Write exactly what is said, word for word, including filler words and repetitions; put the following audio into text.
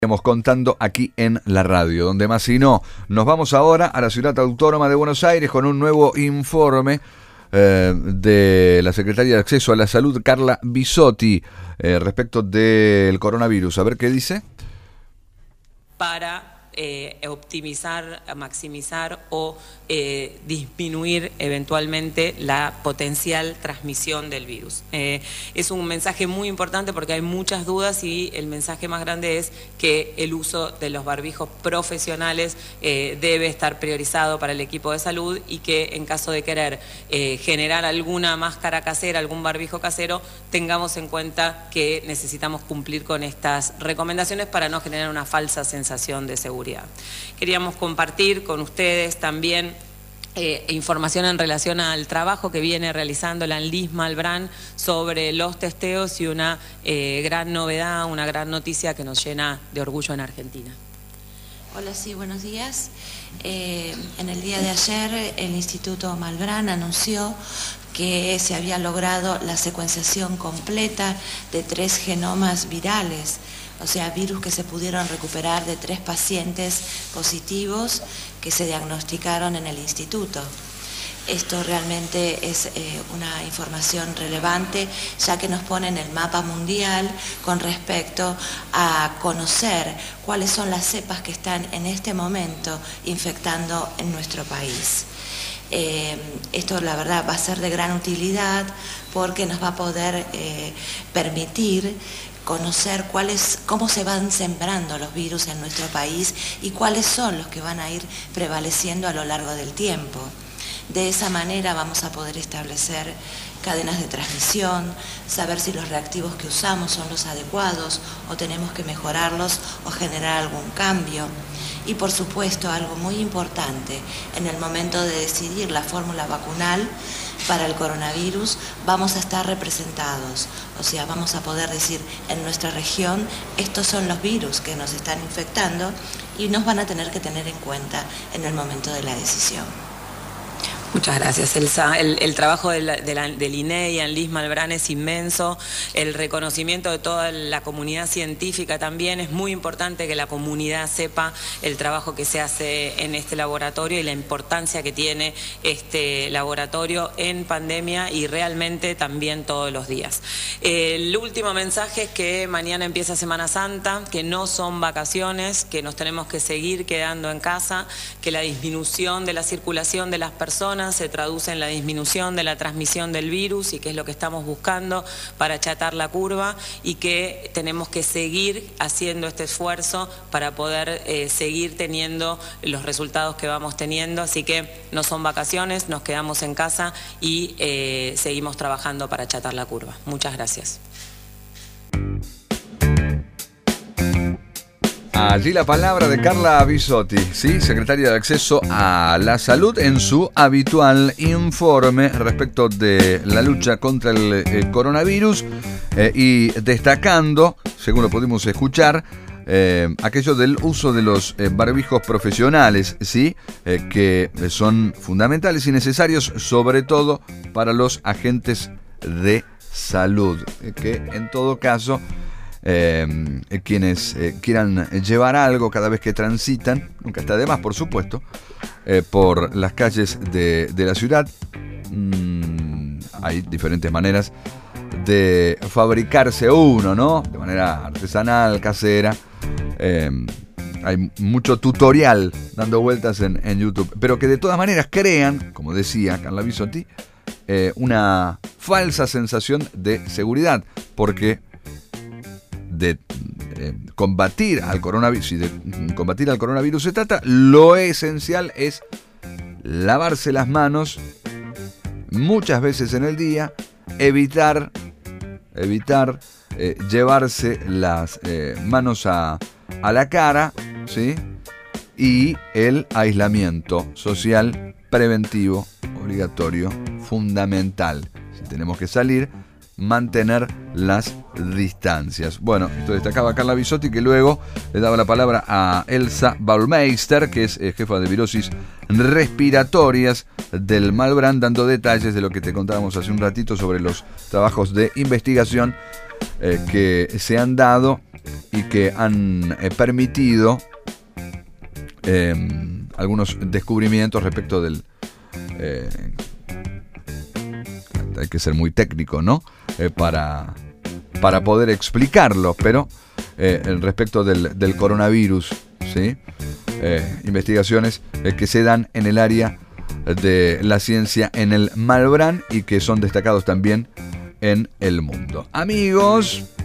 Estamos contando aquí en la radio, donde más si no. Nos vamos ahora a la ciudad autónoma de Buenos Aires con un nuevo informe eh, de la Secretaría de Acceso a la Salud, Carla Bisotti, eh, respecto del coronavirus. A ver qué dice. Para eh, optimizar, maximizar o eh, disminuir eventualmente la potencial transmisión del virus. Eh, es un mensaje muy importante porque hay muchas dudas y el mensaje más grande es que el uso de los barbijos profesionales eh, debe estar priorizado para el equipo de salud y que en caso de querer eh, generar alguna máscara casera, algún barbijo casero, tengamos en cuenta que necesitamos cumplir con estas recomendaciones para no generar una falsa sensación de seguridad. Queríamos compartir con ustedes también Eh, información en relación al trabajo que viene realizando la ANLIS Malbrán sobre los testeos y una eh, gran novedad, una gran noticia que nos llena de orgullo en Argentina. Hola, sí, buenos días. Eh, en el día de ayer el Instituto Malbrán anunció que se había logrado la secuenciación completa de tres genomas virales, o sea, virus que se pudieron recuperar de tres pacientes positivos que se diagnosticaron en el instituto. Esto realmente es eh, una información relevante, ya que nos pone en el mapa mundial con respecto a conocer cuáles son las cepas que están en este momento infectando en nuestro país. Eh, esto la verdad va a ser de gran utilidad porque nos va a poder eh, permitir conocer cuáles, cómo se van sembrando los virus en nuestro país y cuáles son los que van a ir prevaleciendo a lo largo del tiempo. De esa manera vamos a poder establecer cadenas de transmisión, saber si los reactivos que usamos son los adecuados o tenemos que mejorarlos o generar algún cambio. Y por supuesto, algo muy importante, en el momento de decidir la fórmula vacunal para el coronavirus, vamos a estar representados. O sea, vamos a poder decir en nuestra región, estos son los virus que nos están infectando y nos van a tener que tener en cuenta en el momento de la decisión. Muchas gracias, Elsa. El, el trabajo de la, de la, del I N E y ANLIS Malbrán es inmenso. El reconocimiento de toda la comunidad científica también. Es muy importante que la comunidad sepa el trabajo que se hace en este laboratorio y la importancia que tiene este laboratorio en pandemia y realmente también todos los días. El último mensaje es que mañana empieza Semana Santa, que no son vacaciones, que nos tenemos que seguir quedando en casa, que la disminución de la circulación de las personas se traduce en la disminución de la transmisión del virus y que es lo que estamos buscando para achatar la curva y que tenemos que seguir haciendo este esfuerzo para poder eh, seguir teniendo los resultados que vamos teniendo. Así que no son vacaciones, nos quedamos en casa y eh, seguimos trabajando para achatar la curva. Muchas gracias. Allí la palabra de Carla Bisotti, ¿sí? Secretaria de Acceso a la Salud, en su habitual informe respecto de la lucha contra el eh, coronavirus eh, y destacando, según lo pudimos escuchar, eh, aquello del uso de los eh, barbijos profesionales, ¿sí? Eh, que son fundamentales y necesarios, sobre todo para los agentes de salud, eh, que en todo caso Eh, quienes eh, quieran llevar algo cada vez que transitan, nunca está de más por supuesto, eh, por las calles de, de la ciudad. Mm, hay diferentes maneras de fabricarse uno, ¿no? De manera artesanal, casera. Eh, hay mucho tutorial dando vueltas en, en YouTube, pero que de todas maneras crean, como decía Carla Bisotti, eh, una falsa sensación de seguridad, porque de eh, combatir al coronavirus, y de combatir al coronavirus se trata, lo esencial es lavarse las manos muchas veces en el día, evitar, evitar eh, llevarse las eh, manos a, a la cara, ¿sí? Y el aislamiento social preventivo, obligatorio, fundamental. Si tenemos que salir, mantener las distancias. Bueno, esto destacaba Carla Bisotti, que luego le daba la palabra a Elsa Baumeister, que es eh, jefa de virosis respiratorias del Malbrán, dando detalles de lo que te contábamos hace un ratito sobre los trabajos de investigación eh, que se han dado y que han eh, permitido eh, algunos descubrimientos respecto del... Eh, hay que ser muy técnico, ¿no? Eh, para, para poder explicarlo, pero eh, respecto del, del coronavirus, ¿sí? Eh, investigaciones eh, que se dan en el área de la ciencia en el Malbrán y que son destacados también en el mundo. Amigos,